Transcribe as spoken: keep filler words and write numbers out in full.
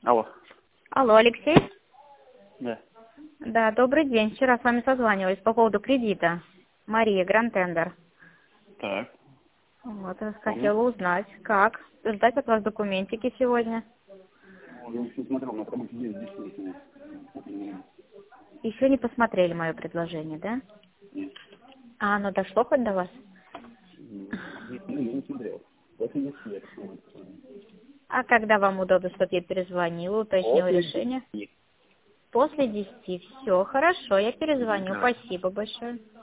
Алло. Алло, Алексей? Да. Да, добрый день. Вчера с вами созванивались по поводу кредита. Мария, Гранд Тендер. Так. Вот, Помню. хотела узнать, как. Ждать от вас документики сегодня. Я еще смотрел, на работе есть действительно. Еще не посмотрели мое предложение, да? Нет. А оно дошло хоть до вас? Ну, я не смотрел. После десяти я посмотрел. А когда вам удобно, чтобы я перезвонила, уточнила После решение? десяти. После десяти. Все, хорошо, я перезвоню. Да. Спасибо большое.